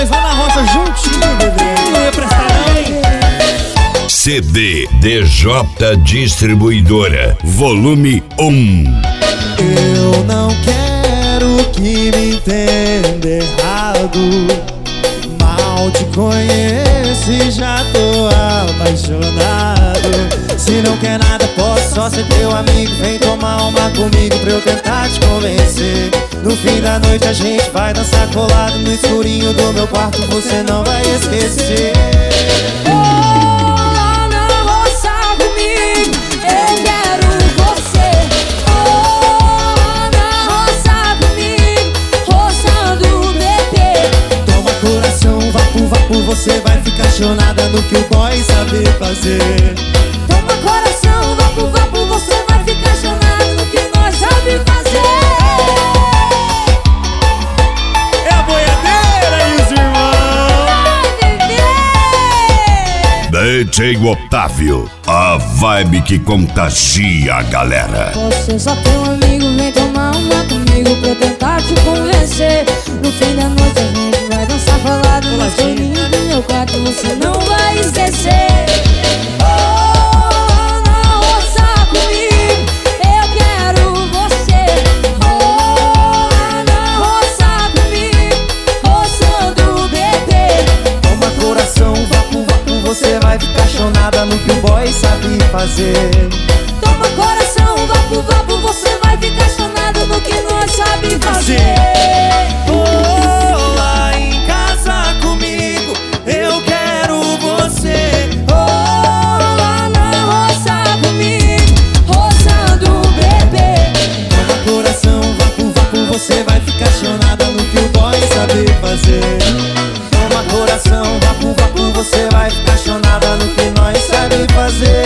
nós lá na roça juntinho, bebê. Não ia prestar não, hein? CD DJ Distribuidora, volume 1. Eu não quero que me entenda errado. Mal te conheço e já tô apaixonado. Se não quer nada, posso só ser teu amigo. Vem tomar uma comigo pra eu tentar te convencer. No fim da noite a gente vai dançar colado no escurinho do meu quarto, você não vai esquecer. Você vai ficar chonada no que o boy sabe fazer. Toma coração, vapo, vapo, você vai ficar chonada no que nós sabe fazer. É a boiadeira e os irmãos. DJ Otávio, a vibe que contagia a galera. Você só tem um amigo, vem tomar uma comigo pra eu tentar te convencer. No fim da noite a gente vai dançar falado no escurinho do meu quarto, você não vai esquecer. Oh, na roça comigo, eu quero você. Oh, na roça comigo, roçando o bebê. Toma coração, vapo, vapo, você vai ficar chonada no que o boy sabe fazer. Toma coração, vapo, vapo, você vai ficar chonado no que nós sabe fazer. Oh, lá em casa comigo, eu quero você. Oh, lá na roça comigo, roçando o bebê. Toma coração, vapo, vapo, você vai ficar chonada no que o boy sabe fazer. Toma coração, vapo, vapo, você vai ficar chonada no que nós sabe fazer.